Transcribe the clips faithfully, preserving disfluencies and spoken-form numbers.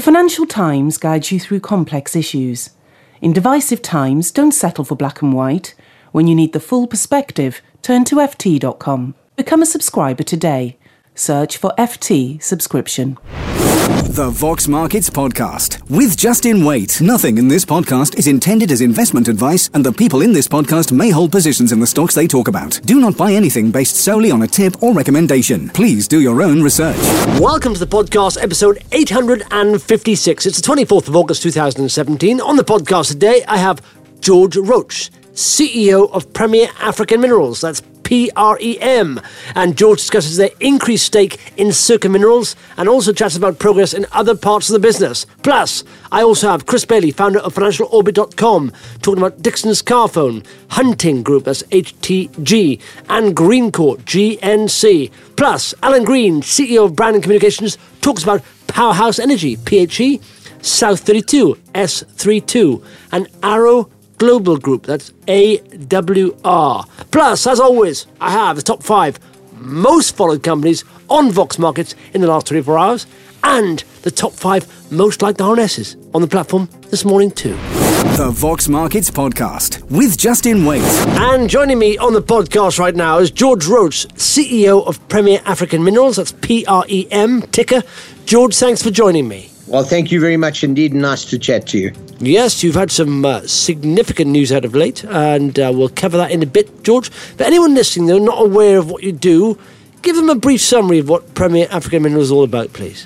Financial Times guides you through complex issues. In divisive times, don't settle for black and white. When you need the full perspective, turn to F T dot com. Become a subscriber today. Search for F T subscription. The Vox Markets Podcast with Justin Waite. Nothing in this podcast is intended as investment advice, and the people in this podcast may hold positions in the stocks they talk about. Do not buy anything based solely on a tip or recommendation. Please do your own research. Welcome to the podcast, episode eight hundred fifty-six. It's the twenty-fourth of August two thousand seventeen. On the podcast today, I have George Roach, C E O of Premier African Minerals. That's P R E M. And George discusses their increased stake in Circa Minerals and also chats about progress in other parts of the business. Plus, I also have Chris Bailey, founder of Financial Orbit dot com, talking about Dixon's Carphone, Hunting Group, that's H T G, and Greencore, G N C. Plus, Alan Green, C E O of Brand and Communications, talks about Powerhouse Energy, P H E, South thirty-two, S thirty-two, and Arrow Global Group, that's A W R. Plus, as always, I have the top five most followed companies on Vox Markets in the last twenty-four hours and the top five most liked R N Ss on the platform this morning too. The Vox Markets Podcast with Justin Waite. And joining me on the podcast right now is George Roach, C E O of Premier African Minerals, that's P R E M, ticker. George, thanks for joining me. Well, thank you very much indeed. Nice to chat to you. Yes, you've had some uh, significant news out of late, and uh, we'll cover that in a bit, George. But anyone listening, though, not aware of what you do, give them a brief summary of what Premier African Minerals is all about, please.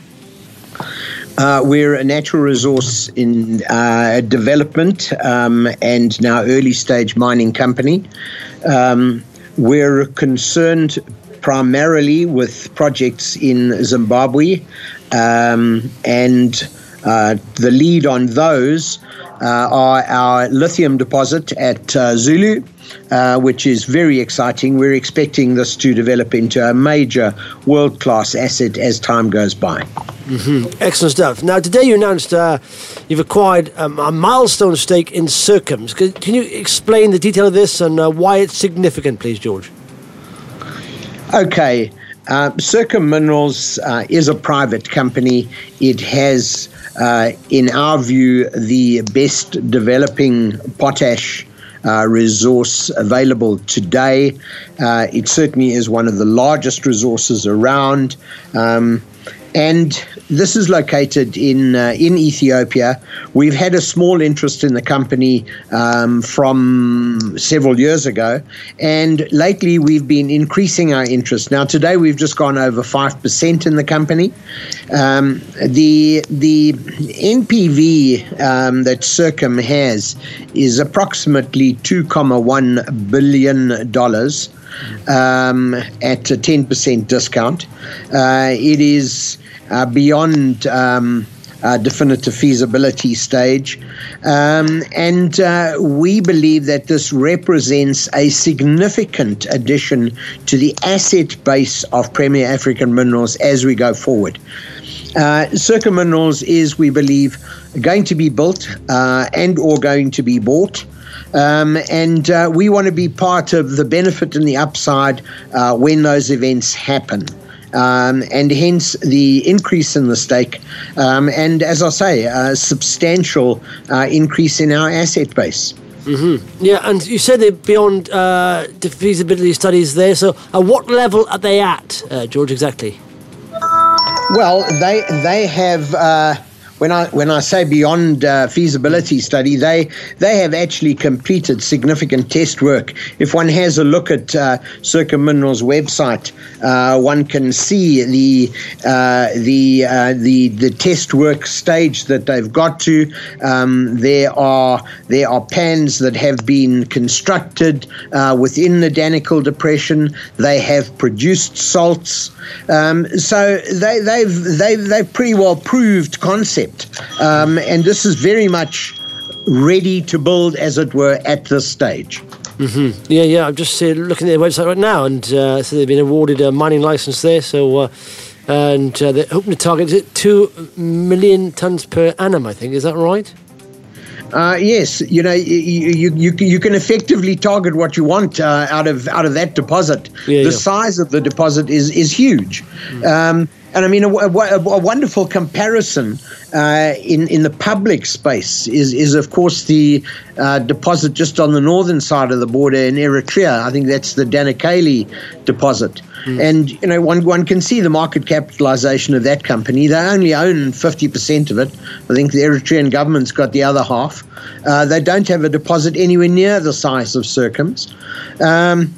Uh, we're a natural resource in uh, development um, and now early stage mining company. Um, we're concerned primarily with projects in Zimbabwe, um, and uh, the lead on those uh, are our lithium deposit at uh, Zulu, uh, which is very exciting. We're expecting this to develop into a major world-class asset as time goes by. Mm-hmm. Excellent stuff. Now, today you announced uh, you've acquired um, a milestone stake in Circum. Can, can you explain the detail of this and uh, why it's significant, please, George? Okay. Uh, Circa Minerals uh, is a private company. It has, uh, in our view, the best developing potash uh, resource available today. Uh, it certainly is one of the largest resources around. Um, and this is located in uh, in Ethiopia. We've had a small interest in the company um, from several years ago, and lately we've been increasing our interest. Now today we've just gone over five percent in the company. Um, the the N P V um, that Circum has is approximately two point one billion dollars. Um, at a ten percent discount. Uh, it is uh, beyond um, uh, definitive feasibility stage. Um, and uh, we believe that this represents a significant addition to the asset base of Premier African Minerals as we go forward. Uh, Circa Minerals is, we believe, going to be built uh, and or going to be bought. Um, and uh, we want to be part of the benefit and the upside uh, when those events happen. Um, and hence the increase in the stake. Um, and as I say, a substantial uh, increase in our asset base. Mm-hmm. Yeah, and you said they're beyond uh, the feasibility studies there. So at what level are they at, uh, George, exactly? Well, they they have... Uh, When I when I say beyond uh, feasibility study, they they have actually completed significant test work. If one has a look at uh, Circa Minerals' website, uh, one can see the uh, the uh, the the test work stage that they've got to. Um, there are there are pans that have been constructed uh, within the Danakil Depression. They have produced salts, um, so they they've they've they've pretty well proved concept. Um, and this is very much ready to build, as it were, at this stage. Mm-hmm. Yeah, yeah. I'm just uh, looking at their website right now, and uh, so they've been awarded a mining license there. So, uh, and uh, they're hoping to target is it two million tons per annum. I think is that right? Uh, yes, you know, you, you you you can effectively target what you want uh, out of out of that deposit. Yeah, the yeah. size of the deposit is is huge. Mm. Um, and I mean, a, a, a wonderful comparison uh, in in the public space is is of course the uh, deposit just on the northern side of the border in Eritrea. I think that's the Danakali deposit. Mm. And you know, one one can see the market capitalization of that company. They only own fifty percent of it. I think the Eritrean government's got the other half. Uh, they don't have a deposit anywhere near the size of Sercom's. Um,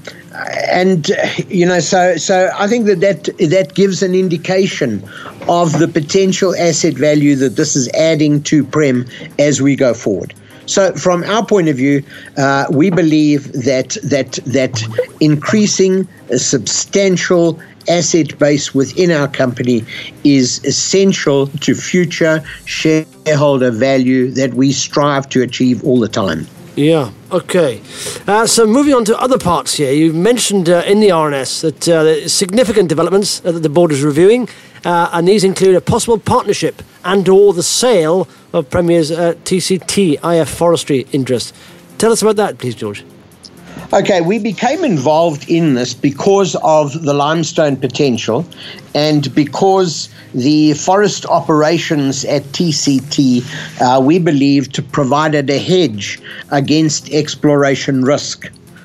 And, you know, so so I think that, that that gives an indication of the potential asset value that this is adding to Prem as we go forward. So from our point of view, uh, we believe that that that increasing a substantial asset base within our company is essential to future shareholder value that we strive to achieve all the time. Yeah, okay. Uh, so moving on to other parts here, you mentioned uh, in the R N S that uh, there's significant developments uh, that the board is reviewing, uh, and these include a possible partnership and or the sale of Premier's uh, T C T I F forestry interest. Tell us about that, please, George. Okay, we became involved in this because of the limestone potential and because the forest operations at T C T, uh, we believed, provided a hedge against exploration risk.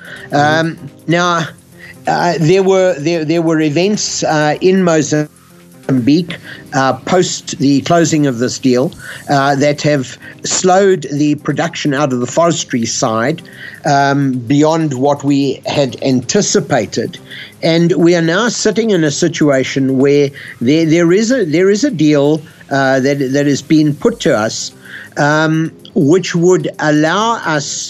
Um, mm-hmm. Now, uh, there were there, there were events uh, in Mozambique Mozambique uh, post the closing of this deal uh, that have slowed the production out of the forestry side um, beyond what we had anticipated. And we are now sitting in a situation where there, there is a there is a deal uh, that that has been put to us, um, which would allow us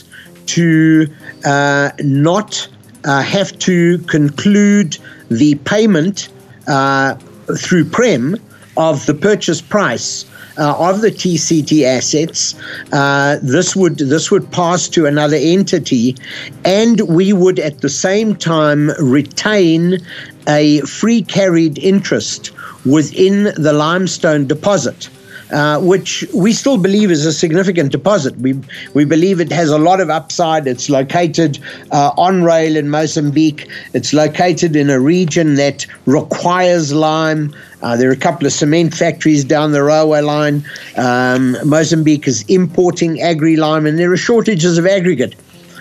to uh, not uh, have to conclude the payment uh, through Prem of the purchase price uh, of the T C T assets. Uh, this would this would pass to another entity, and we would at the same time retain a free carried interest within the limestone deposit, uh, which we still believe is a significant deposit. We we believe it has a lot of upside. It's located uh, on rail in Mozambique. It's located in a region that requires lime. Uh, there are a couple of cement factories down the railway line. Um, Mozambique is importing agri-lime, and there are shortages of aggregate.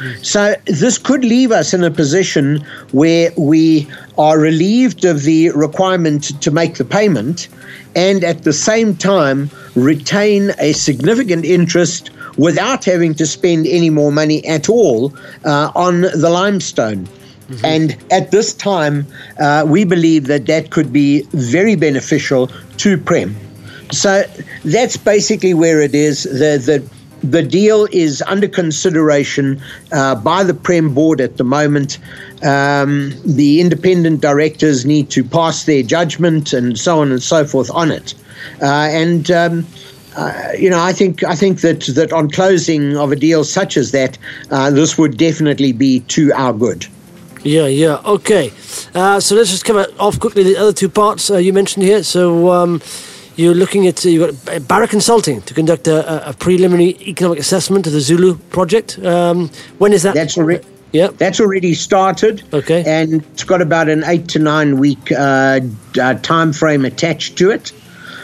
So this could leave us in a position where we are relieved of the requirement to make the payment and at the same time retain a significant interest without having to spend any more money at all uh, on the limestone. Mm-hmm. And at this time, uh, we believe that that could be very beneficial to Prem. So that's basically where it is. The, the The deal is under consideration uh, by the Prem board at the moment. Um, the independent directors need to pass their judgment and so on and so forth on it. Uh, and um, uh, you know, I think I think that that on closing of a deal such as that, uh, this would definitely be to our good. Yeah, yeah, okay. Uh, so let's just cover off quickly the other two parts uh, you mentioned here. So. Um, You're looking at, you've got Barra Consulting to conduct a, a preliminary economic assessment of the Zulu project. Um, when is that? That's already, yeah. That's already started. Okay. And it's got about an eight to nine week uh, uh, time frame attached to it.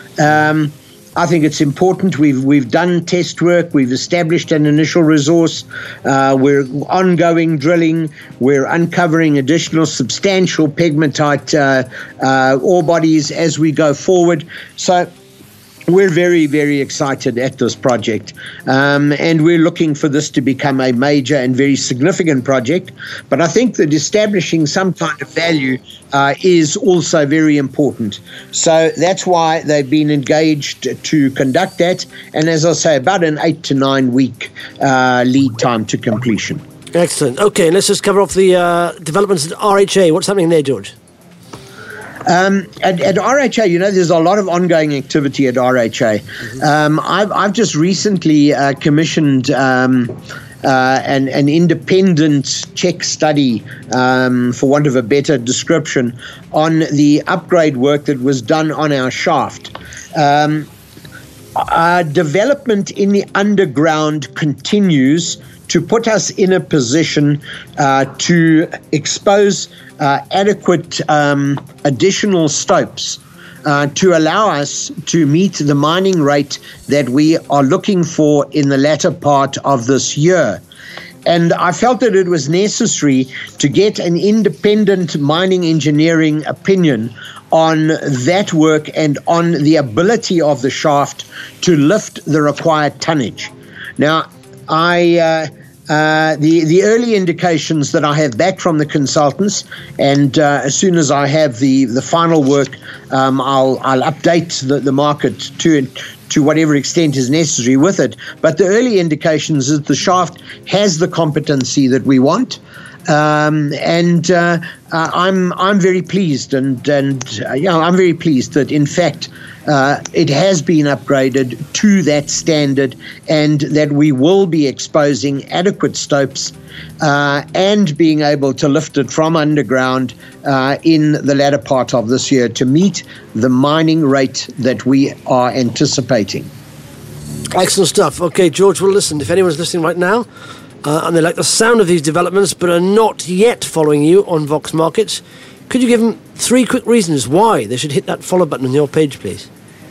Um, I think it's important. We've we've done test work. We've established an initial resource. Uh, we're ongoing drilling. We're uncovering additional substantial pegmatite uh, uh, ore bodies as we go forward. So we're very, very excited at this project. Um, and we're looking for this to become a major and very significant project. But I think that establishing some kind of value uh, is also very important. So that's why they've been engaged to conduct that. And as I say, about an eight to nine week uh, lead time to completion. Excellent. Okay, let's just cover off the uh, developments at R H A. What's happening there, George? Um, at, at R H A, you know, there's a lot of ongoing activity at R H A. Mm-hmm. Um, I've, I've just recently uh, commissioned um, uh, an, an independent Czech study, um, for want of a better description, on the upgrade work that was done on our shaft. Um, our development in the underground continues to put us in a position uh, to expose uh, adequate um, additional stopes uh, to allow us to meet the mining rate that we are looking for in the latter part of this year. And I felt that it was necessary to get an independent mining engineering opinion on that work and on the ability of the shaft to lift the required tonnage. Now, I uh, uh, the the early indications that I have back from the consultants, and uh, as soon as I have the the final work, um, I'll I'll update the, the market to to whatever extent is necessary with it. But the early indications is the shaft has the competency that we want. Um, and uh, uh, I'm I'm very pleased, and and uh, you know, I'm very pleased that in fact uh, it has been upgraded to that standard, and that we will be exposing adequate stopes uh, and being able to lift it from underground uh, in the latter part of this year to meet the mining rate that we are anticipating. Excellent stuff. Okay, George. Well, listen. If anyone's listening right now, Uh, and they like the sound of these developments but are not yet following you on Vox Markets, could you give them three quick reasons why they should hit that follow button on your page, please?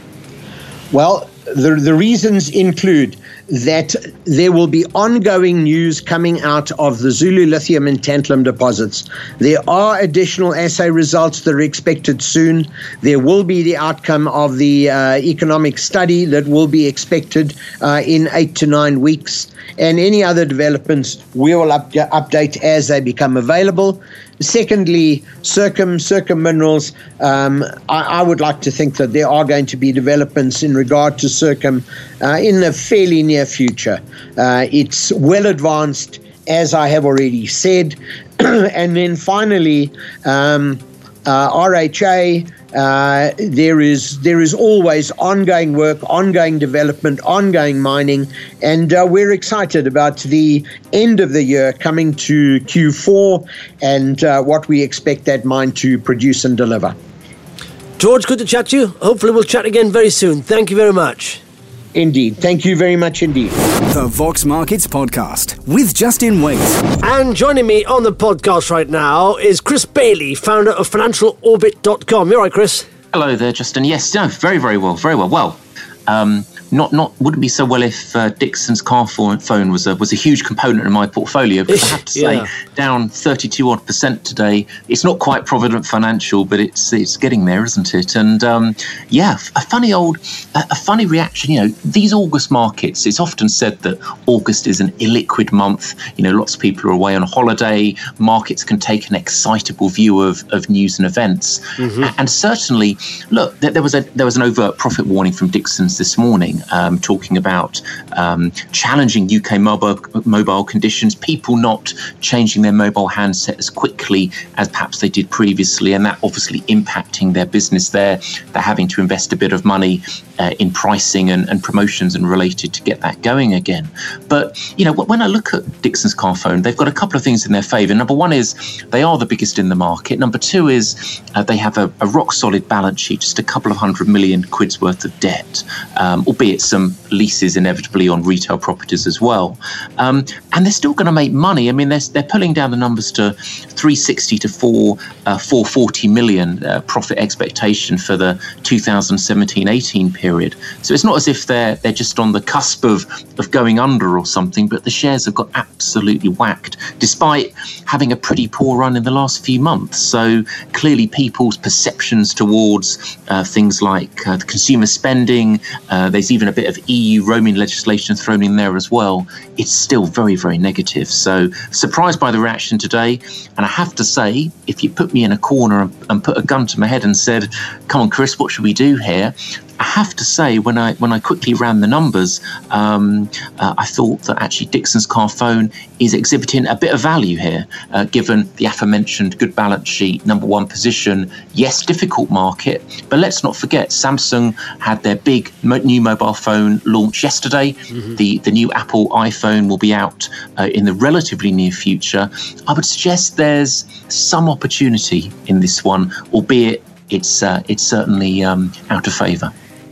Well, the, the reasons include that there will be ongoing news coming out of the Zulu lithium and tantalum deposits. There are additional assay results that are expected soon. There will be the outcome of the uh, economic study that will be expected uh, in eight to nine weeks. And any other developments we will up, update as they become available. Secondly, Circum, Circum Minerals, um, I, I would like to think that there are going to be developments in regard to Circum uh, in the fairly near future. Uh, it's well advanced, as I have already said. And then finally, um, uh, R H A, Uh, there is there is always ongoing work, ongoing development, ongoing mining, and uh, we're excited about the end of the year coming to Q four and uh, what we expect that mine to produce and deliver. George, good to chat to you. Hopefully we'll chat again very soon. Thank you very much. Indeed. Thank you very much indeed. The Vox Markets Podcast with Justin Waite. And joining me on the podcast right now is Chris Bailey, founder of financial orbit dot com. You all right, Chris? Hello there, Justin. Yes, no, very, very well, very well. Well, um, not not wouldn't be so well if uh, Dixon's car phone was a was a huge component in my portfolio, because I have to say, Yeah. down thirty-two odd percent today. It's not quite Provident Financial, but it's it's getting there, isn't it? And um, yeah, a funny old a, a funny reaction. You know, these August markets. It's often said that August is an illiquid month. You know, lots of people are away on holiday. Markets can take an excitable view of, of news and events. Mm-hmm. And, and certainly, look, there, there was a there was an overt profit warning from Dixon's this morning. Um, talking about um, challenging U K mobile mobile conditions, people not changing their mobile handset as quickly as perhaps they did previously, and that obviously impacting their business there. They're having to invest a bit of money uh, in pricing and, and promotions and related to get that going again. But, you know, when I look at Dixon's car phone, they've got a couple of things in their favour. Number one is they are the biggest in the market. Number two is uh, they have a, a rock solid balance sheet, just a couple of hundred million quid's worth of debt, um, albeit some leases inevitably on retail properties as well. Um, and they're still going to make money. I mean, they're, they're pulling down the numbers to three sixty to four, uh, four forty million uh, profit expectation for the two thousand seventeen eighteen period. So it's not as if they're they're just on the cusp of, of going under or something, but the shares have got absolutely whacked, despite having a pretty poor run in the last few months. So clearly people's perceptions towards uh, things like uh, the consumer spending, uh, there's even a bit of E U roaming legislation thrown in there as well. It's still very, very negative. So surprised by the reaction today. And I have to say, if you put me in a corner and, and put a gun to my head and said, come on, Chris, what should we do here? I have to say, when I when I quickly ran the numbers, um, uh, I thought that actually Dixon's car phone is exhibiting a bit of value here, uh, given the aforementioned good balance sheet, number one position. Yes, difficult market, but let's not forget Samsung had their big mo- new mobile phone launch yesterday. Mm-hmm. The the new Apple iPhone will be out uh, in the relatively near future. I would suggest there's some opportunity in this one, albeit it's uh, it's certainly um, out of favour.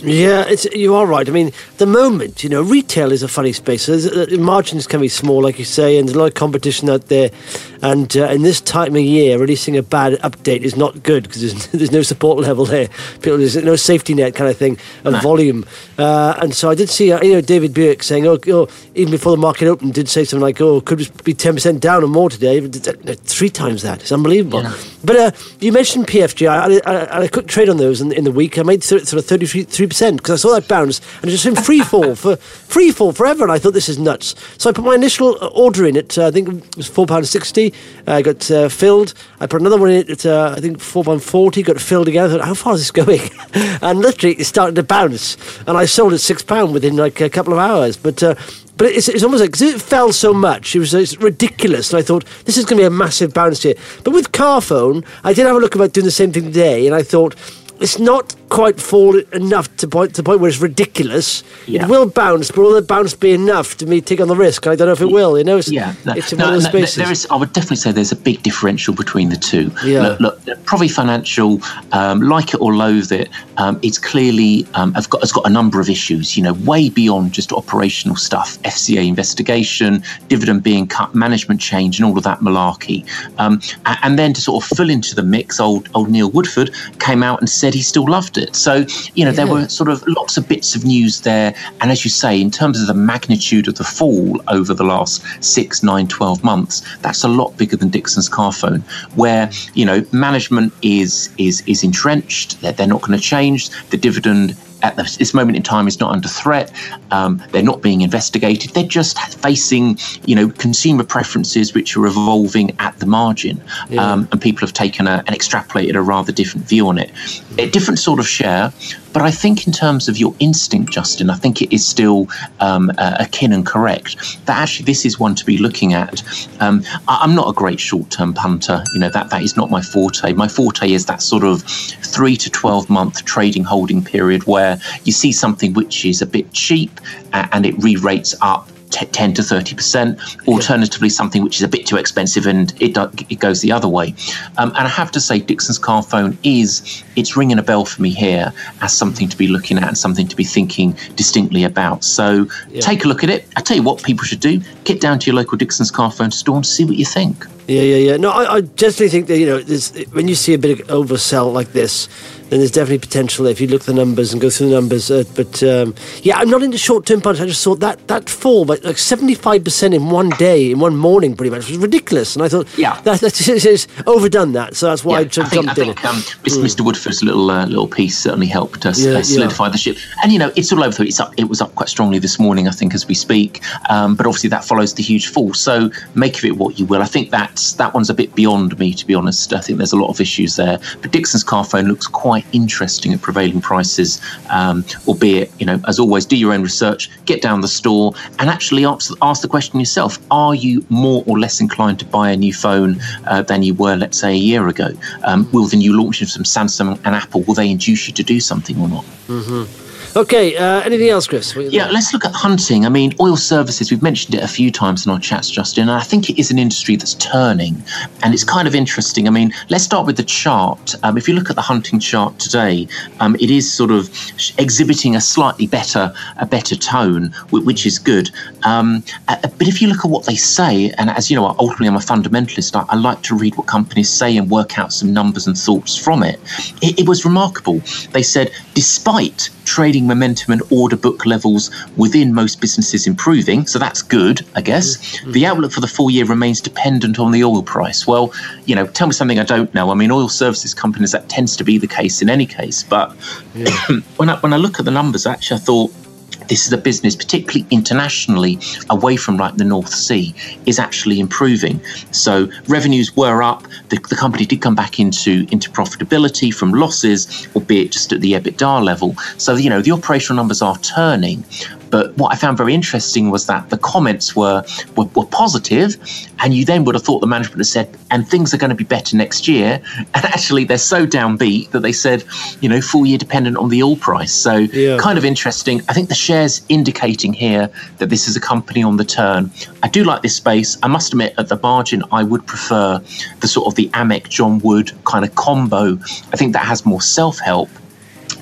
Yeah, it's, you are right. I mean, at the moment, you know, retail is a funny space. There's, uh, margins can be small, like you say, and there's a lot of competition out there. And uh, in this time of year, releasing a bad update is not good because there's, there's no support level there. People, there's no safety net kind of thing of no. volume. Uh, and so I did see, uh, you know, David Buick saying, oh, oh, even before the market opened, did say something like, oh, could be ten percent down or more today. Three times that. It's unbelievable. Yeah. But uh, you mentioned P F G. I, I, I had a quick trade on those in, in the week. I made th- sort of thirty-three percent because I saw that bounce and it just in free fall for free fall forever. And I thought, this is nuts. So I put my initial order in at, uh, I think it was four pounds sixty. I got uh, filled. I put another one in at, uh, I think, four pounds forty, got filled again. I thought, how far is this going? And literally, it started to bounce. And I sold at six pounds within like a couple of hours. But uh, but it's, it's almost like, because it fell so much, it was it's ridiculous. And I thought, this is going to be a massive bounce here. But with Carphone, I did have a look about doing the same thing today. And I thought, it's not quite fall enough to point to the point where it's ridiculous. Yeah. It will bounce, but will the bounce be enough to me take on the risk? I don't know if it will. You know, it's, yeah, no, it's no, one of those no, spaces. There is, I would definitely say there's a big differential between the two. Yeah. Look, look Provi Financial, um, like it or loathe it, um, it's clearly um, have got has got a number of issues. You know, way beyond just operational stuff, F C A investigation, dividend being cut, management change, and all of that malarkey. Um, and, and then to sort of fill into the mix, old old Neil Woodford came out and said he still loved it. So, you know, there yeah. were sort of lots of bits of news there. And as you say, in terms of the magnitude of the fall over the last six, nine, twelve months, that's a lot bigger than Dixon's Carphone, where, you know, management is is is entrenched. They're, they're not going to change. The dividend at this moment in time is not under threat. Um, they're not being investigated. They're just facing, you know, consumer preferences which are evolving at the margin. Yeah. Um, and people have taken a, and extrapolated a rather different view on it. A different sort of share. But I think in terms of your instinct, Justin, I think it is still um, uh, akin and correct that actually this is one to be looking at. Um, I, I'm not a great short-term punter. You know, that that is not my forte. My forte is that sort of three to twelve month trading holding period where you see something which is a bit cheap uh, and it re-rates up ten to thirty percent, alternatively something which is a bit too expensive and it do, it goes the other way. Um, and I have to say Dixon's Carphone is, it's ringing a bell for me here as something to be looking at and something to be thinking distinctly about. So yeah. take a look at it. I tell you what people should do, get down to your local Dixon's Carphone store and see what you think. Yeah, yeah, yeah. No, I, I definitely think that, you know, there's, when you see a bit of oversell like this, then there's definitely potential there if you look at the numbers and go through the numbers. Uh, but, um, yeah, I'm not into short-term punch. I just thought that that fall, by like seventy-five percent in one day, in one morning pretty much, was ridiculous. And I thought, yeah, that, that's it's overdone that. So that's why yeah, I jumped, I think, jumped I in think, um, mm. Mister Woodford's little uh, little piece certainly helped us yeah, uh, solidify yeah. the ship. And, you know, it's all over. It's up, it was up quite strongly this morning, I think, as we speak. Um, but obviously that follows the huge fall. So make of it what you will. I think that's, that one's a bit beyond me, to be honest. I think there's a lot of issues there. But Dixon's Carphone looks quite interesting at prevailing prices, um, albeit, you know, as always, do your own research, get down the store and actually ask, ask the question yourself. Are you more or less inclined to buy a new phone uh, than you were, let's say, a year ago? Um, will the new launches from Samsung and Apple, will they induce you to do something or not? Mm-hmm. Okay, uh, anything else, Chris? Yeah, let's look at hunting. I mean, oil services, we've mentioned it a few times in our chats, Justin, and I think it is an industry that's turning, and it's kind of interesting. I mean, let's start with the chart. Um, if you look at the hunting chart today, um, it is sort of exhibiting a slightly better a better tone, which is good. Um, but if you look at what they say, and as you know, ultimately I'm a fundamentalist, I, I like to read what companies say and work out some numbers and thoughts from it. It, it was remarkable. They said, despite trading momentum and order book levels within most businesses improving, so that's good, I guess. Mm-hmm. The outlook for the full year remains dependent on the oil price. Well, you know, tell me something I don't know. I mean, oil services companies, that tends to be the case in any case. But yeah. when I when I look at the numbers, actually, I thought this is a business, particularly internationally, away from like the North Sea, is actually improving. So revenues were up. The, the company did come back into, into profitability from losses, albeit just at the EBITDA level. So, you know, the operational numbers are turning. But what I found very interesting was that the comments were, were were positive, and you then would have thought the management had said, and things are going to be better next year. And actually, they're so downbeat that they said, you know, full year dependent on the oil price. So yeah. kind of interesting. I think the shares indicating here that this is a company on the turn. I do like this space. I must admit, at the margin, I would prefer the sort of the Amec John Wood kind of combo. I think that has more self-help.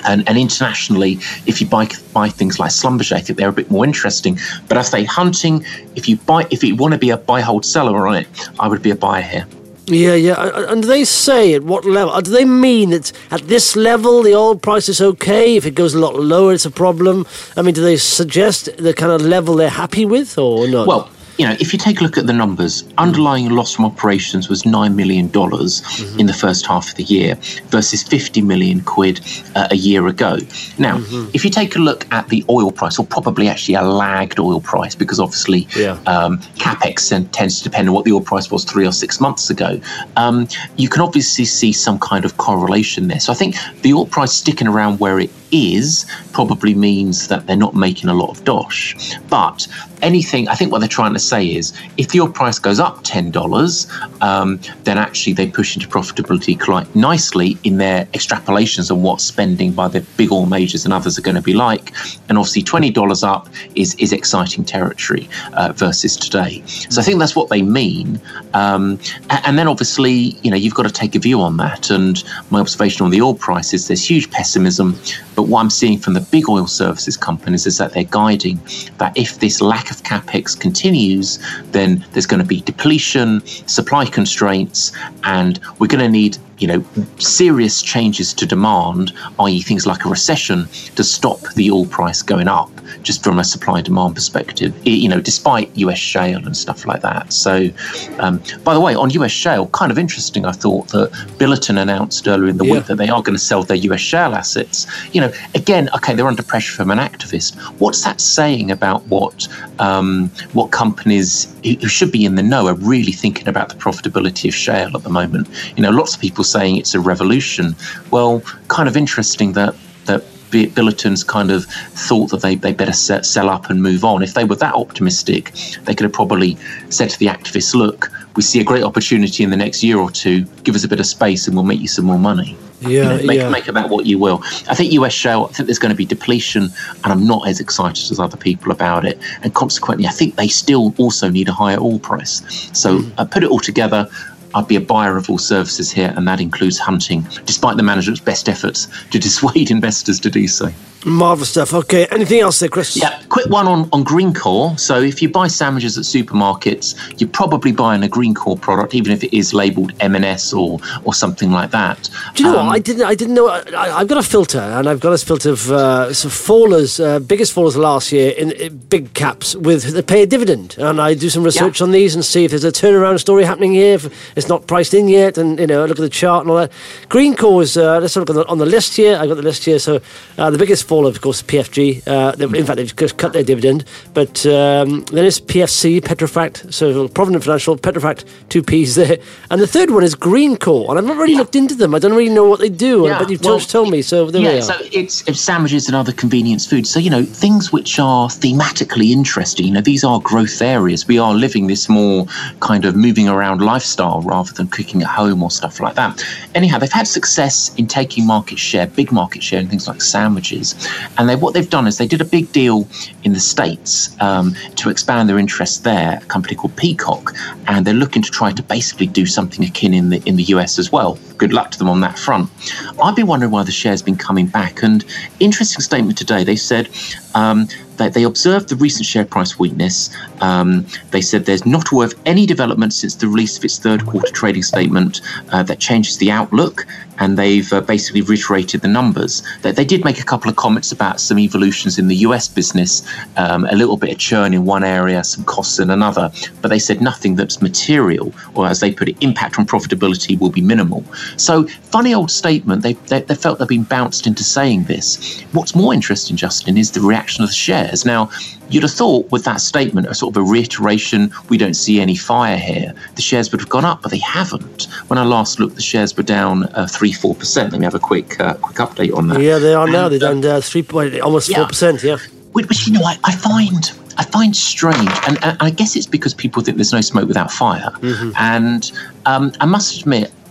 And, and internationally, if you buy buy things like Schlumberger, I think they're a bit more interesting. But I say hunting, if you buy, if you want to be a buy, hold, seller on it, I would be a buyer here. Yeah, yeah. And do they say at what level? Do they mean that at this level the oil price is okay? If it goes a lot lower, it's a problem? I mean, do they suggest the kind of level they're happy with or not? Well, you know, if you take a look at the numbers, underlying loss from operations was nine million dollars mm-hmm. in the first half of the year versus fifty million quid uh, a year ago. Now, mm-hmm. if you take a look at the oil price, or probably actually a lagged oil price, because obviously yeah. um, CapEx tends to depend on what the oil price was three or six months ago, um, you can obviously see some kind of correlation there. So I think the oil price sticking around where it is probably means that they're not making a lot of dosh. But anything, I think what they're trying to say is if the oil price goes up ten dollars, um, then actually they push into profitability quite nicely in their extrapolations on what spending by the big oil majors and others are going to be like. And obviously twenty dollars up is, is exciting territory uh, versus today. So I think that's what they mean. Um, and, and then obviously, you know, you've got to take a view on that. And my observation on the oil price is there's huge pessimism. But what I'm seeing from the big oil services companies is that they're guiding that if this lack of capex continues, then there's going to be depletion, supply constraints, and we're going to need, you know, serious changes to demand, that is things like a recession, to stop the oil price going up, just from a supply and demand perspective, you know, despite U S shale and stuff like that. So, um, by the way, on U S shale, kind of interesting, I thought that Billiton announced earlier in the yeah. week that they are going to sell their U S shale assets. You know, again, okay, they're under pressure from an activist. What's that saying about what um, what companies who should be in the know are really thinking about the profitability of shale at the moment? You know, lots of people saying it's a revolution. Well, kind of interesting that that Billiton's kind of thought that they, they better set, sell up and move on. If they were that optimistic, they could have probably said to the activists, look, we see a great opportunity in the next year or two, give us a bit of space and we'll make you some more money. Yeah, you know, make, yeah. make about what you will. I think U S shale, I think there's going to be depletion, and I'm not as excited as other people about it. And consequently, I think they still also need a higher oil price. So mm. uh, put it all together, I'd be a buyer of all services here, and that includes hunting, despite the management's best efforts to dissuade investors to do so. Marvellous stuff. Okay, anything else there, Chris? Yeah, quick one on, on Greencore. So if you buy sandwiches at supermarkets, you're probably buying a Greencore product, even if it is labelled M and S or or something like that. Do you know um, what? I didn't I didn't know. I, I've got a filter, and I've got a filter of uh, some fallers, uh, biggest fallers last year in, in big caps with they pay a dividend. And I do some research yeah. on these and see if there's a turnaround story happening here, if it's not priced in yet, and, you know, look at the chart and all that. Greencore is, uh, let's look on the, on the list here. I've got the list here. So uh, the biggest fall, of course, P F G. Uh, in fact, they've just cut their dividend. But um, then it's P F C, Petrofact, so Provident Financial, Petrofact, two P's there. And the third one is Greencore. And I've not really yeah. looked into them. I don't really know what they do, yeah. but you've well, just told me, so there yeah, we are. So it's, it's sandwiches and other convenience foods. So, you know, things which are thematically interesting. You know, these are growth areas. We are living this more kind of moving around lifestyle rather than cooking at home or stuff like that. Anyhow, they've had success in taking market share, big market share in things like sandwiches. And they what they've done is they did a big deal in the States um, to expand their interest there, a company called Peacock, and they're looking to try to basically do something akin in the in the U S as well. Good luck to them on that front. I've been wondering why the share's been coming back, and interesting statement today. They said um, that they observed the recent share price weakness. Um, they said there's not aware of any development since the release of its third quarter trading statement uh, that changes the outlook, and they've uh, basically reiterated the numbers. They, they did make a couple of comments about some evolutions in the U S business, um, a little bit of churn in one area, some costs in another, but they said nothing that's material, or as they put it, impact on profitability will be minimal. So, funny old statement. They, they, they felt they've been bounced into saying this. What's more interesting, Justin, is the reaction of the shares. Now, you'd have thought with that statement, a sort of a reiteration, we don't see any fire here, the shares would have gone up, but they haven't. When I last looked, the shares were down uh, three, four percent. Let me have a quick uh, quick update on that. Yeah, they are now. They're down uh, three, almost yeah. four percent, yeah. Which, which, you know, I, I find... I find strange, and, and I guess it's because people think there's no smoke without fire. Mm-hmm. And um, I must admit,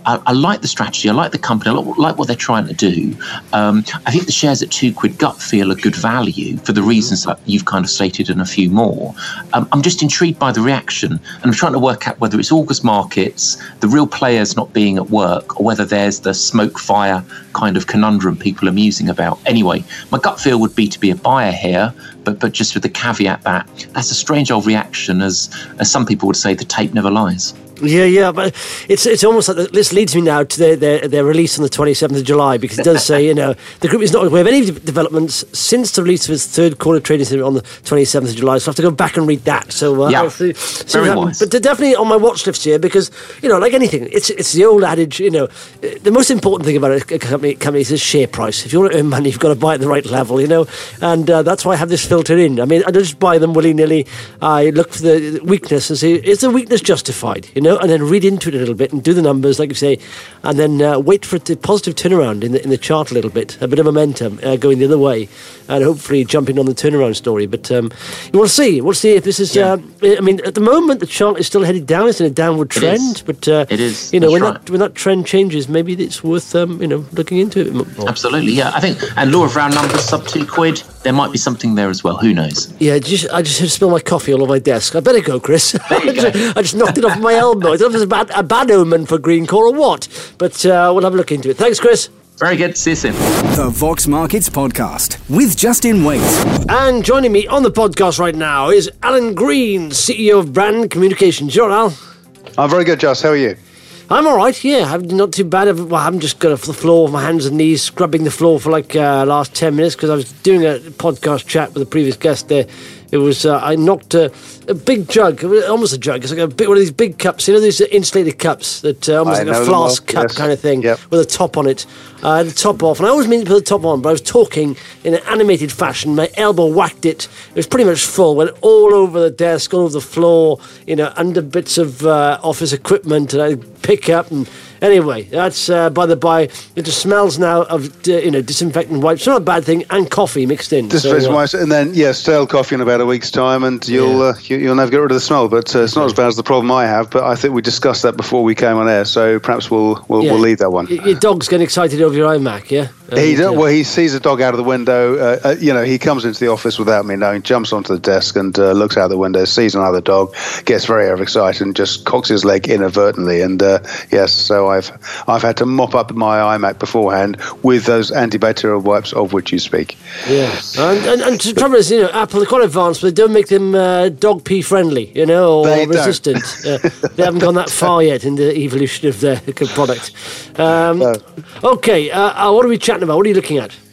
I, I like the strategy. I like the company. I like, like what they're trying to do. Um, I think the shares at two quid gut feel a good value for the reasons that you've kind of stated and a few more. Um, I'm just intrigued by the reaction, and I'm trying to work out whether it's August markets, the real players not being at work, or whether there's the smoke fire kind of conundrum people are musing about. Anyway, my gut feel would be to be a buyer here, but but just with the caveat that that's a strange old reaction, as as some people would say, the tape never lies. Yeah, yeah, but it's it's almost like the, this leads me now to their, their their release on the twenty-seventh of July, because it does say, you know, the group is not aware of any developments since the release of its third quarter trading statement on the twenty-seventh of July. So I have to go back and read that. So uh, yeah, I'll see, see very what wise. But they're definitely on my watch list here, because, you know, like anything, it's it's the old adage, you know, the most important thing about a company, company is the share price. If you want to earn money, you've got to buy at the right level, you know, and uh, that's why I have this filter in. I mean, I don't just buy them willy-nilly. I look for the weakness and say, is the weakness justified, you know, and then read into it a little bit and do the numbers, like you say, and then uh, wait for a positive turnaround in the in the chart a little bit, a bit of momentum uh, going the other way, and hopefully jumping on the turnaround story. But um, we'll see. We'll see if this is. Yeah. Uh, I mean, at the moment, the chart is still headed down. It's in a downward trend. It but uh, it is. You know, That's when right. that when that trend changes, maybe it's worth um, you know looking into it more. Absolutely, yeah. I think, and law of round numbers, sub two quid. There might be something there as well. Who knows? Yeah, just, I just had to spill my coffee all over my desk. I better go, Chris. There you I, just, go. I just knocked it off my elbow. I don't know if it's a bad, a bad omen for Greencore or what, but uh, we'll have a look into it. Thanks, Chris. Very good. See you soon. The Vox Markets Podcast with Justin Waite. And joining me on the podcast right now is Alan Green, C E O of Brand Communications. You're Al. I'm very good, Joss. How are you? I'm all right, yeah. I'm not too bad. I've, well, I haven't just got off the floor, my hands and knees, scrubbing the floor for like uh, last ten minutes, because I was doing a podcast chat with a previous guest there. It was, uh, I knocked a, a big jug, almost a jug. It's like a big, one of these big cups, you know, these insulated cups that uh, almost I like know a them flask well, cup yes. kind of thing, Yep. with a top on it. Uh, I had the top off, and I always mean to put the top on, but I was talking in an animated fashion. My elbow whacked it. It was pretty much full, went all over the desk, all over the floor, you know, under bits of uh, office equipment, and I pick up and. Anyway, that's uh, by the by. It just smells now of uh, you know disinfectant wipes. It's not a bad thing, and coffee mixed in. This so, is uh, nice, and then yeah, stale coffee in about a week's time, and you'll Yeah. uh, you, you'll never get rid of the smell. But uh, it's not as bad as the problem I have. But I think we discussed that before we came on air, so perhaps we'll we'll, yeah. we'll leave that one. Y- Your dog's getting excited over your iMac, yeah? He And, don't, uh, well, he sees a dog out of the window. Uh, uh, you know, he comes into the office without me knowing, jumps onto the desk and uh, looks out the window, sees another dog, gets very overexcited, and just cocks his leg inadvertently. And uh, yes, so I've I've had to mop up my iMac beforehand with those antibacterial wipes of which you speak. Yeah, and, and, and the trouble is, you know, Apple are quite advanced, but they don't make them uh, dog pee friendly, you know, or They don't. resistant. uh, they haven't gone that far yet in the evolution of their product. Um, No. Okay, uh, uh, what are we chatting about? What are you looking at?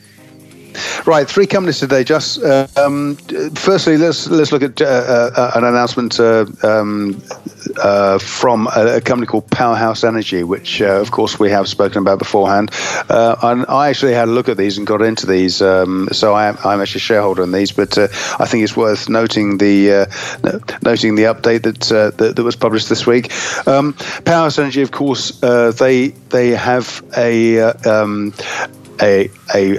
Right, three companies today. Just uh, um, firstly, let's let's look at uh, uh, an announcement uh, um, uh, from a, a company called Powerhouse Energy, which uh, of course we have spoken about beforehand. Uh, and I actually had a look at these and got into these, um, so I am, I'm actually a shareholder in these. But uh, I think it's worth noting the uh, noting the update that, uh, that that was published this week. Um, Powerhouse Energy, of course, uh, they they have a uh, um, a a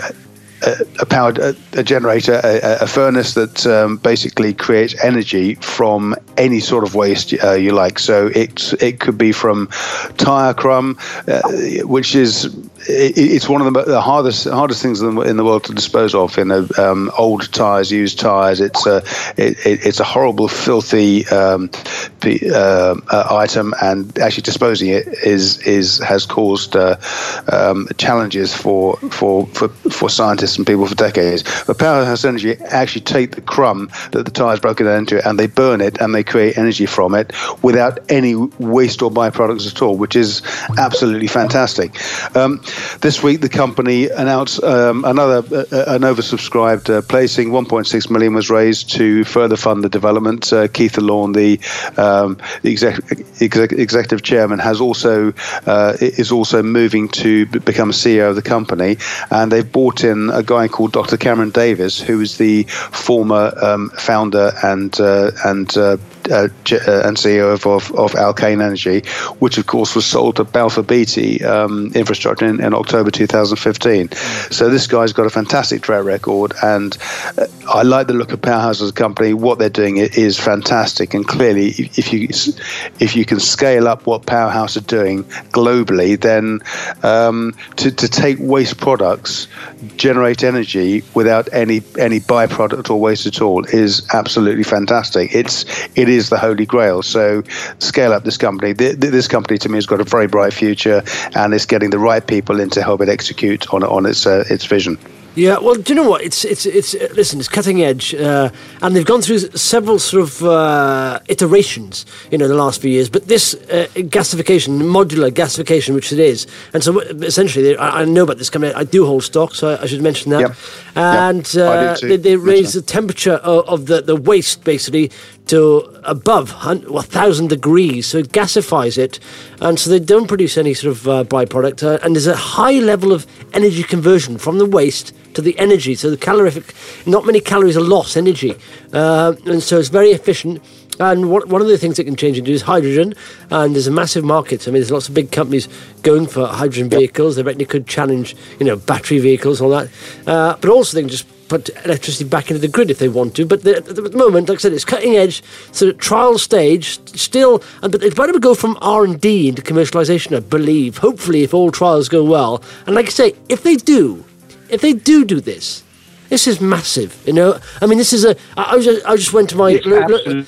a power a generator, a, a furnace that um, basically creates energy from any sort of waste uh, you like. So it it could be from tire crumb, uh, which is it, it's one of the, the hardest hardest things in the, in the world to dispose of. You know, um, old tires, used tires. It's a it, it, it's a horrible, filthy um, uh, uh, item, and actually disposing it is is has caused uh, um, challenges for for for for scientists and people for decades. But Powerhouse Energy actually take the crumb that the tire's broken into, and they burn it, and they create energy from it without any waste or byproducts at all, which is absolutely fantastic. Um, this week, the company announced um, another uh, an oversubscribed uh, placing. one point six million was raised to further fund the development. Uh, Keith Lawn, the, um, the exec- exec- executive chairman, has also uh, is also moving to b- become C E O of the company, and they've brought in a guy called Doctor Cameron Davis, who is the former um, founder and uh, and uh, uh, and C E O of, of, of Alkane Energy, which of course was sold to Balfour Beatty um, Infrastructure in, in October two thousand fifteen. So this guy's got a fantastic track record, and uh, I like the look of Powerhouse as a company. What they're doing is fantastic, and clearly, if you if you can scale up what Powerhouse are doing globally, then um, to to take waste products, generate energy without any any byproduct or waste at all is absolutely fantastic. It's it is the holy grail. So scale up this company. This company to me has got a very bright future, and it's getting the right people in to help it execute on on its uh, its vision. Yeah, well, do you know what? It's it's it's listen, it's cutting edge, uh, and they've gone through several sort of uh, iterations, you know, in the last few years. But this uh, gasification, modular gasification, which it is, and so essentially, they, I, I know about this company. I do hold stock, so I, I should mention that. Yep. And yep. uh, they, they raise the temperature of, of the, the waste basically to above one thousand degrees, so it gasifies it, and so they don't produce any sort of uh, byproduct. Uh, and there's a high level of energy conversion from the waste to the energy, so the calorific, not many calories are lost energy, uh, and so it's very efficient. And what, one of the things it can change into is hydrogen, and there's a massive market. I mean, there's lots of big companies going for hydrogen vehicles. They reckon it could challenge, you know, battery vehicles, all that. Uh, but also they can just put electricity back into the grid if they want to. But at the moment, like I said, it's cutting edge, so at trial stage, still, and but it's about to go from R and D into commercialisation, I believe, hopefully, if all trials go well. And like I say, if they do, if they do do this, this is massive, you know. I mean, this is a. I, I, just, I just went to my. Lo, lo,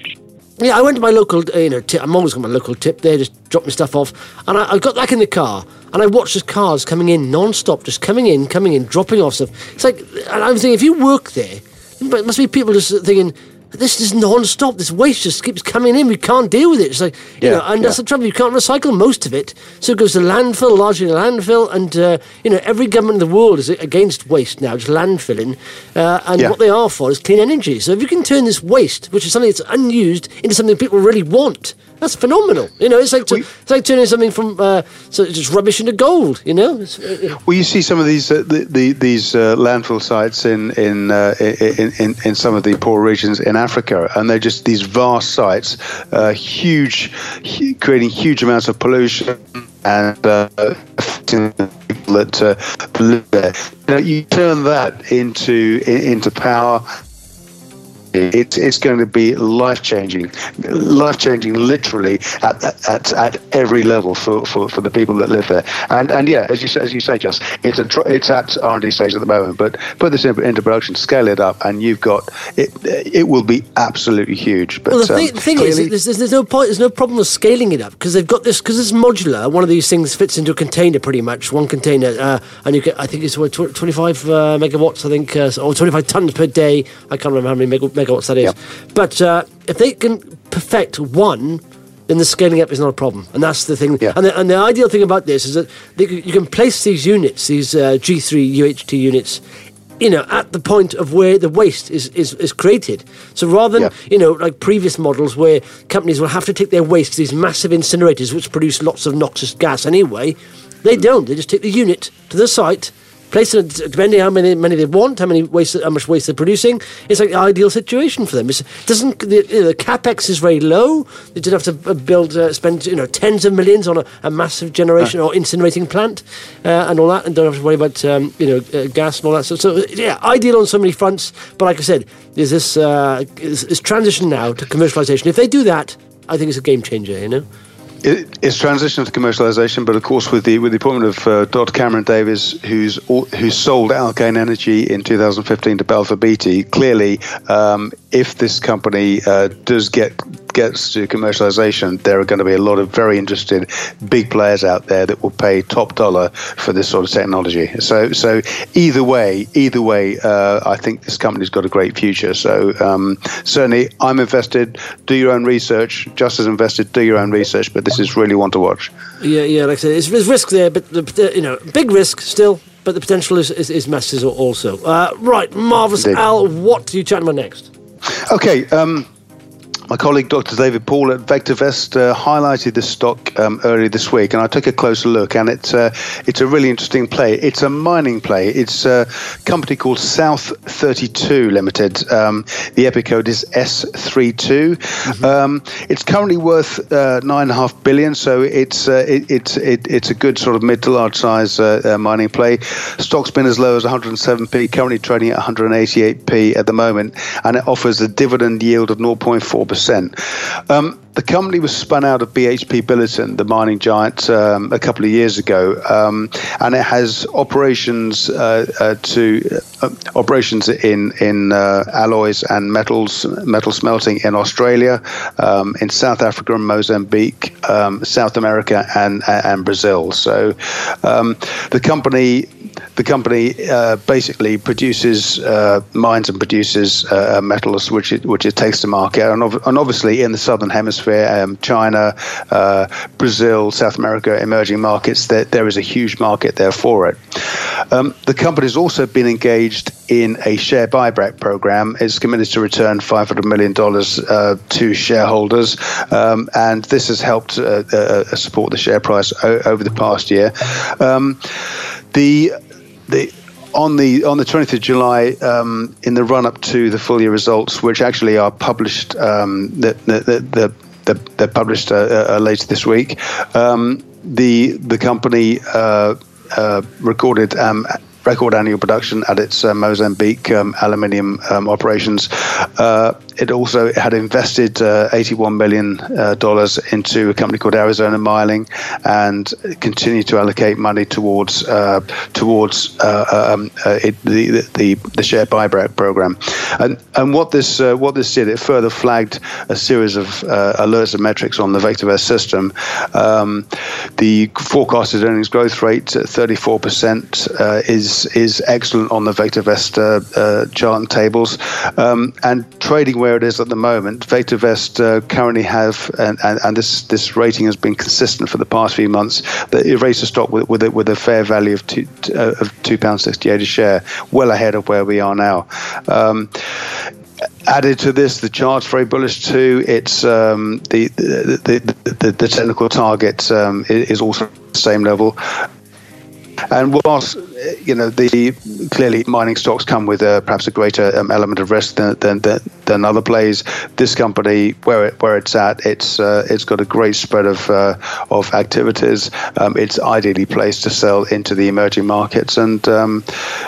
yeah, I went to my local. Uh, you know, tip, I'm always got my local tip there. Just drop my stuff off, and I, I got back in the car, and I watched the cars coming in non-stop, just coming in, coming in, dropping off stuff. It's like, and I'm thinking, if you work there, it must be people just thinking, this is non-stop. This waste just keeps coming in. We can't deal with it. It's like, you yeah, know, and yeah. that's the trouble. You can't recycle most of it. So it goes to landfill, largely landfill. And, uh, you know, every government in the world is against waste now, just landfilling. Uh, and yeah. what they are for is clean energy. So if you can turn this waste, which is something that's unused, into something people really want, that's phenomenal. You know, it's like to, we, it's like turning something from uh, so just rubbish into gold. You know. It's, uh, well, you see some of these uh, the, the, these uh, landfill sites in in, uh, in in in some of the poor regions in Africa, and they're just these vast sites, uh, huge, hu- creating huge amounts of pollution and uh, affecting the people that uh, live there. You know, you turn that into into power. It's it's going to be life changing, life changing, literally at, at at every level for, for, for the people that live there. And and yeah, as you say, as you say, just it's a it's at R and D stage at the moment. But put this in, into production, scale it up, and you've got it. It will be absolutely huge. But well, the thing, um, the thing is, there's, there's, there's no point. There's no problem with scaling it up because they've got this because it's modular. One of these things fits into a container pretty much. One container, uh, and you get I think it's what, twenty-five uh, megawatts. I think uh, or twenty-five tons per day. I can't remember how many meg- megawatts. Megawatts that is. Yep. But uh, if they can perfect one, then the scaling up is not a problem. And that's the thing. Yeah. And, the, and the ideal thing about this is that they, you can place these units, these uh, G three U H T units, you know, at the point of where the waste is, is, is created. So rather than, yeah. you know, like previous models where companies will have to take their waste to these massive incinerators, which produce lots of noxious gas anyway, they don't. They just take the unit to the site, place it, depending how many many they want, how many waste, how much waste they're producing. It's like the ideal situation for them. It doesn't the, you know, the capex is very low. They don't have to build, uh, spend you know tens of millions on a, a massive generation or incinerating plant uh, and all that, and don't have to worry about um, you know uh, gas and all that. So, so yeah, ideal on so many fronts. But like I said, there's this uh, this, this transition now to commercialization. If they do that, I think it's a game changer. You know. It, it's transition to commercialisation, but of course, with the with the appointment of uh, Doctor Cameron Davies, who's who sold Alkane Energy in two thousand fifteen to Balfour Beatty, clearly, um, if this company uh, does get gets to commercialisation, there are going to be a lot of very interested big players out there that will pay top dollar for this sort of technology. So, so either way, either way, uh, I think this company's got a great future. So, um, certainly, I'm invested. Do your own research. Just as invested, do your own research. But this is really one to watch. Yeah, yeah. Like I said, it's, there's risk there, but the, you know, big risk still. But the potential is is, is massive also. Uh, right, marvellous. Indeed. Al, what are you chatting about next? Okay. Um, My colleague, Doctor David Paul at VectorVest, uh, highlighted this stock um, earlier this week, and I took a closer look, and it's uh, it's a really interesting play. It's a mining play. It's a company called South thirty-two Limited. Um, the EPIC code is S thirty-two. Mm-hmm. Um, it's currently worth uh, nine and a half billion, so it's uh, it, it's it, it's a good sort of mid to large size uh, uh, mining play. Stock's been as low as one hundred seven p, currently trading at one hundred eighty-eight p at the moment, and it offers a dividend yield of zero point four percent. Um, the company was spun out of B H P Billiton, the mining giant, um, a couple of years ago, um, and it has operations uh, uh, to uh, operations in in uh, alloys and metals, metal smelting in Australia, um, in South Africa and Mozambique, um, South America and and Brazil. So um, the company. The company uh, basically produces uh, mines and produces uh, metals, which it which it takes to market, and, ov- and obviously in the southern hemisphere, um, China, uh, Brazil, South America, emerging markets, there, there is a huge market there for it. Um, the company has also been engaged in a share buyback program. It's committed to return five hundred million dollars uh, to shareholders, um, and this has helped uh, uh, support the share price o- over the past year. Um, the The, on the on the twentieth of July, um, in the run up to the full year results, which actually are published, um, the, the, the, the, they're published uh, uh, later this week. Um, the the company uh, uh, recorded um, record annual production at its uh, Mozambique um, aluminium um, operations. Uh, it also had invested uh, eighty-one million dollars uh, into a company called Arizona Mining, and continued to allocate money towards uh, towards uh, um, uh, it, the, the the share buyback program. And and what this uh, what this did, it further flagged a series of uh, alerts and metrics on the VectorVest system. Um, the forecasted earnings growth rate at thirty-four percent uh, is is excellent on the VectorVest uh, uh, chart and tables, um, and trading where it is at the moment. VectorVest uh, currently have, and, and, and this this rating has been consistent for the past few months, that it raised the stock with with a, with a fair value of two uh, of two pounds sixty-eight a share, well ahead of where we are now. Um, Added to this, the chart's very bullish too. It's um, the, the, the the the technical target um, is also at the same level. And whilst, you know, the clearly mining stocks come with a, perhaps a greater um, element of risk than, than than other plays, this company, where it, where it's at, it's uh, it's got a great spread of uh, of activities. Um, it's ideally placed to sell into the emerging markets, and um,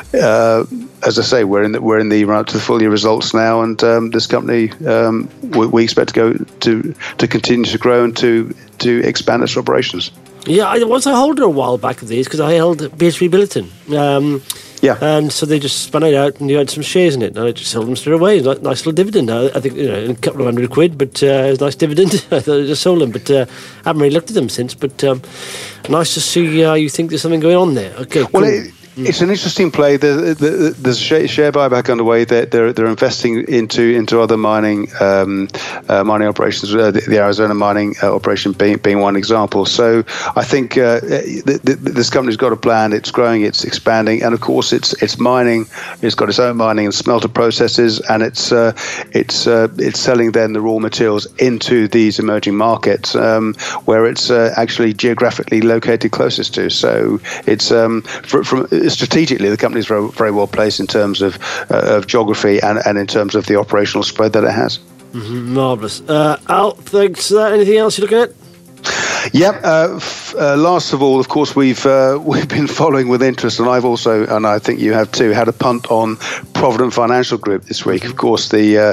uh, as I say, we're in the, we're in the run up to the full year results now, and um, this company um, we, we expect to go to to continue to grow and to to expand its operations. Yeah, I was a holder a while back of these because I held B H P Billiton. Um, yeah. And so they just spun it out and you had some shares in it. And I just sold them straight away. Nice little dividend. I, I think, you know, a couple of hundred quid, but uh, it was a nice dividend. I thought I just sold them, but uh, I haven't really looked at them since. But um, nice to see uh, you think there's something going on there. Okay, cool. Well, it, it's an interesting play. There's, there's a share buyback underway. They're, they're, they're investing into into other mining um, uh, mining operations. Uh, the, the Arizona mining uh, operation being being one example. So I think uh, the, the, this company's got a plan. It's growing. It's expanding, and of course, it's it's mining. It's got its own mining and smelter processes, and it's uh, it's uh, it's selling then the raw materials into these emerging markets um, where it's uh, actually geographically located closest to. So it's um, from, from strategically, the company is very, very well placed in terms of uh, of geography and, and in terms of the operational spread that it has. Mm-hmm, marvellous. Uh, Al, thanks for that. Anything else you're looking at? Yep. Uh, f- uh, last of all, of course, we've uh, we've been following with interest, and I've also, and I think you have too, had a punt on Provident Financial Group this week. Of course, the uh,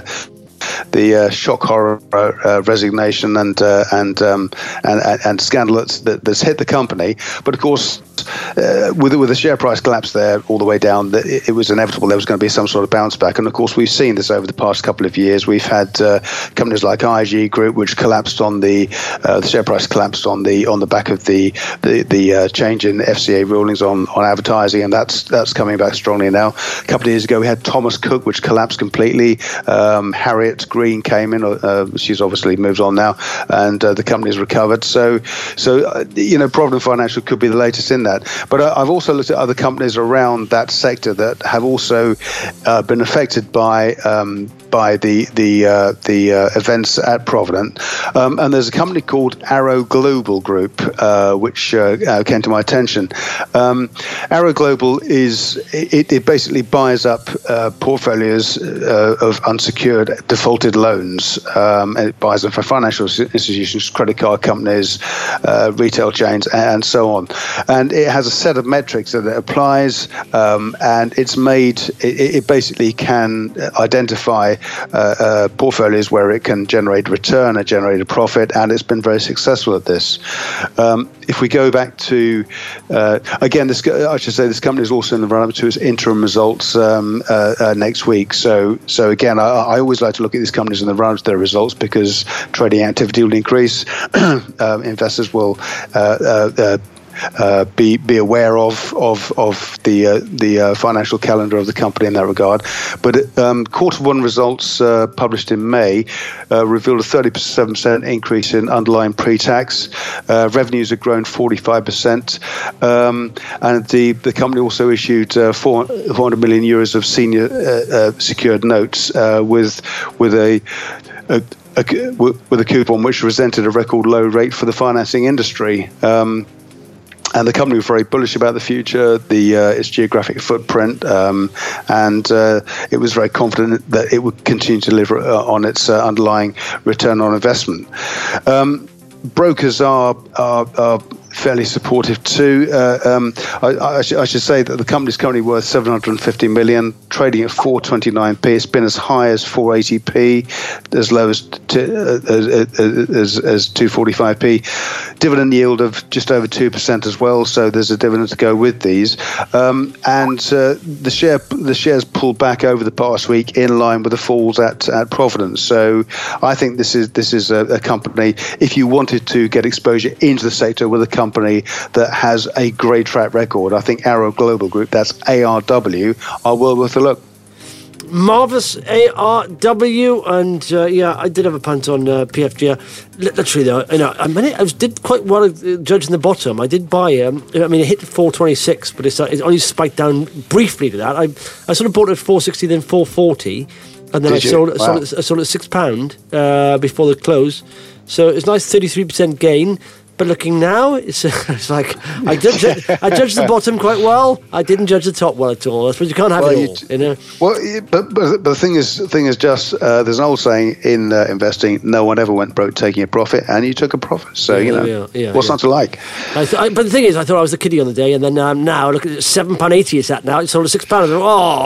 the uh, shock horror uh, resignation and uh, and, um, and and and scandal that's, that, that's hit the company, but of course. Uh, with with the share price collapse there all the way down, it, it was inevitable there was going to be some sort of bounce back. And of course, we've seen this over the past couple of years. We've had uh, companies like I G Group, which collapsed on the uh, the share price collapsed on the on the back of the the, the uh, change in F C A rulings on, on advertising, and that's that's coming back strongly now. A couple of years ago, we had Thomas Cook, which collapsed completely. Um, Harriet Green came in. Uh, she's obviously moved on now, and uh, the company's recovered. So so uh, you know, Provident Financial could be the latest in that. But uh, I've also looked at other companies around that sector that have also uh, been affected by um, by the the uh, the uh, events at Provident. Um, and there's a company called Arrow Global Group, uh, which uh, uh, came to my attention. Um, Arrow Global is it, it basically buys up uh, portfolios uh, of unsecured defaulted loans. Um, and it buys them for financial institutions, credit card companies, uh, retail chains, and so on. And it has a set of metrics that it applies, um, and it's made it, it basically can identify uh, uh, portfolios where it can generate return and generate a profit, and it's been very successful at this. Um, if we go back to uh, again, this I should say this company is also in the run-up to its interim results um, uh, uh, next week. So, so again, I, I always like to look at these companies in the run-up to their results because trading activity will increase. um, investors will uh, uh, uh, Uh, be be aware of of of the uh, the uh, financial calendar of the company in that regard. But um, quarter one results uh, published in May uh, revealed a thirty-seven percent increase in underlying pre-tax. Uh, revenues have grown forty-five percent, um, and the the company also issued uh, four hundred million euros of senior uh, uh, secured notes uh, with with a, a A, with a coupon which presented a record low rate for the financing industry. Um, and the company was very bullish about the future, the uh, its geographic footprint, um, and uh, it was very confident that it would continue to deliver uh, on its uh, underlying return on investment. Um, brokers are, are, are fairly supportive too. Uh, um, I, I, sh- I should say that the company's currently worth seven hundred fifty million, trading at four twenty-nine p. It's been as high as four eighty p, as low as t- uh, as, as two forty-five p. Dividend yield of just over two percent as well. So there's a dividend to go with these. Um, and uh, the share the shares pulled back over the past week in line with the falls at, at Providence. So I think this is this is a, a company. If you wanted to get exposure into the sector with a company company that has a great track record, I think Arrow Global Group, that's A R W, are well worth a look. Marvellous, A R W, and uh, yeah, I did have a punt on uh, P F G. Literally, though, you know, I mean, I was, did quite well uh, judging the bottom. I did buy, um, I mean, it hit four twenty-six, but it's, uh, it only spiked down briefly to that. I I sort of bought it at four sixty, then four forty, and then did I sold, wow. sold, it, I sold it at six pounds uh, before the close. So it's a nice thirty-three percent gain. But looking now, it's, it's like I judged it, I judged the bottom quite well. I didn't judge the top well at all. I suppose you can't have well, it all, you, you know. Well, but, but the thing is, the thing is just uh, there's an old saying in uh, investing: no one ever went broke taking a profit, and you took a profit. So yeah, you know, yeah, yeah, yeah. what's not to like? I th- I, but the thing is, I thought I was the kiddie on the day, and then um, now look at it, seven pound eighty. It's at now. It's sold at six pound.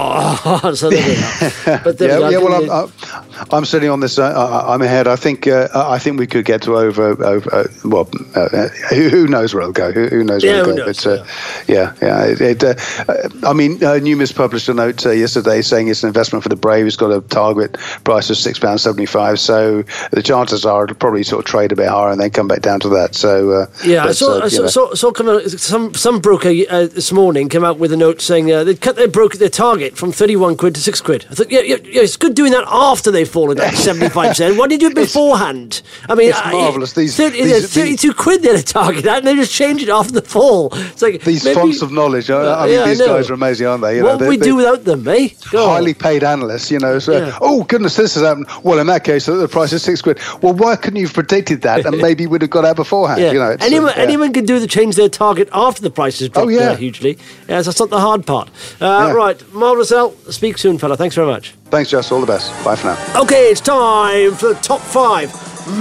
Oh, so there we go. But there yeah, we go. yeah. Well, I'm, I'm sitting on this. Uh, I'm ahead. I think. Uh, I think we could get to over. over uh, well, uh, who, who knows where it'll go? Who, who knows where yeah, it'll go? Knows, but uh, yeah, yeah. yeah it, it, uh, I mean, uh, Numis published a note uh, yesterday saying it's an investment for the brave. It's got a target price of six pounds seventy-five. So the chances are it'll probably sort of trade a bit higher and then come back down to that. So uh, yeah, I saw, uh, I saw, saw, saw come out, some some broker uh, this morning came out with a note saying uh, they'd cut their broker their target from thirty-one quid to six quid. I thought, yeah, yeah, yeah it's good doing that after they've fallen like seventy-five percent. Why did you do it beforehand? I mean, it's uh, marvellous. These, thirty, these thirty-two these, quid they're target that, and they just change it after the fall. It's like these maybe, fonts of knowledge. I, I mean, yeah, these I guys are amazing, aren't they? You what know, would we do without them, eh? Go highly on. paid analysts, you know. So, yeah. oh goodness, this has happened. Well, in that case, the price is six quid. Well, why couldn't you have predicted that, and maybe we'd have got out beforehand? Yeah. You know, it's, anyone, uh, yeah. anyone can do the change their target after the price has dropped oh, yeah. uh, hugely. Yeah, so that's not the hard part. Uh, yeah. Right, Marvellous Al. Speak soon, fella. Thanks very much. Thanks, Jess. All the best. Bye for now. Okay, it's time for the top five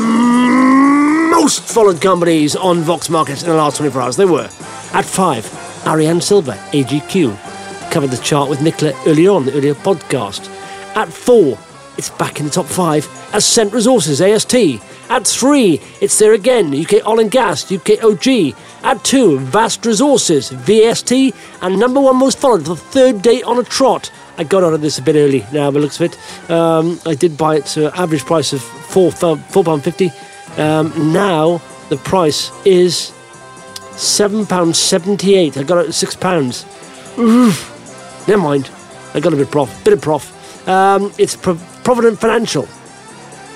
most followed companies on Vox Markets in the last twenty-four hours. They were at five, Ariane Silver, A G Q. Covered the chart with Nicola earlier on, the earlier podcast. At four, it's back in the top five, Ascent Resources, A S T. At three, it's there again, U K Oil and Gas, U K O G. At two, Vast Resources, V S T. And number one most followed for the third day on a trot. I got out of this a bit early now, by the looks of it. Um, I did buy it to an average price of four pounds fifty. Um, now, the price is seven pounds seventy-eight. I got it at six pounds. Oof. Never mind. I got a bit of prof. Bit of prof. Um, it's Pro- Provident Financial.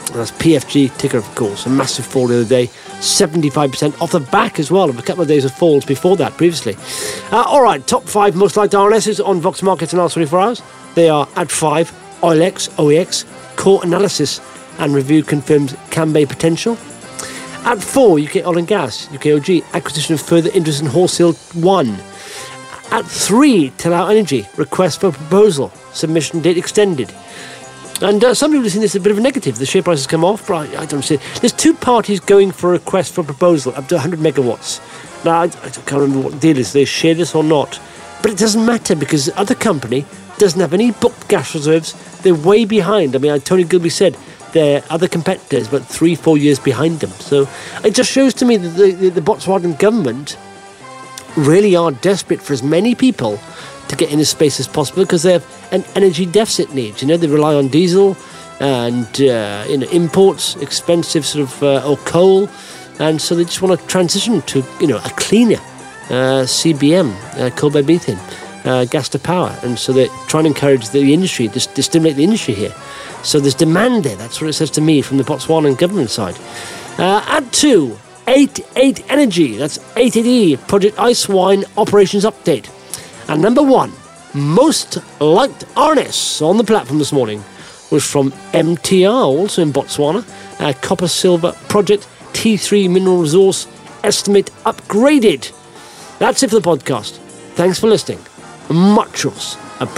That's P F G ticker, of course. A massive fall the other day, seventy-five percent off the back as well of a couple of days of falls before that previously. Uh, all right, top five most liked R N Ss on Vox Markets in the last twenty-four hours. They are at five, OILX, O E X, Core Analysis and Review confirms Cambay potential. At four, U K Oil and Gas, U K O G, acquisition of further interest in Wholesale one. At three, Talau Energy, request for proposal, submission date extended. And uh, some people have seen this as a bit of a negative. The share price has come off, but I, I don't see it. There's two parties going for a request for proposal up to one hundred megawatts. Now, I, I can't remember what the deal is. They share this or not. But it doesn't matter because the other company doesn't have any booked gas reserves. They're way behind. I mean, Tony Gilby said their other competitors, but three, four years behind them. So it just shows to me that the, the, the Botswanan government really are desperate for as many people to get in this space as possible because they have an energy deficit needs. You know, they rely on diesel and uh, you know, imports, expensive sort of uh, or coal, and so they just want to transition to you know a cleaner uh, C B M, uh, coal by methane, uh, gas to power, and so they're trying to encourage the industry, to, to stimulate the industry here. So there's demand there. That's what it says to me from the Botswanan government side. Uh, add two, eighty-eight Energy. That's eighty-eight E Project Ice Wine operations update. And number one, most liked R N S on the platform this morning was from M T R, also in Botswana. Uh, Copper Silver Project T three Mineral Resource Estimate upgraded. That's it for the podcast. Thanks for listening. Muchos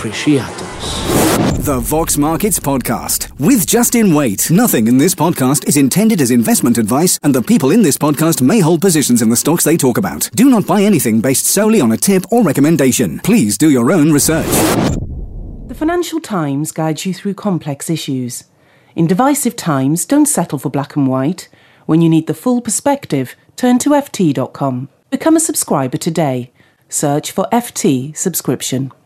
appreciados. The Vox Markets Podcast with Justin Waite. Nothing in this podcast is intended as investment advice, and the people in this podcast may hold positions in the stocks they talk about. Do not buy anything based solely on a tip or recommendation. Please do your own research. The Financial Times guides you through complex issues. In divisive times, don't settle for black and white. When you need the full perspective, turn to F T dot com. Become a subscriber today. Search for F T subscription.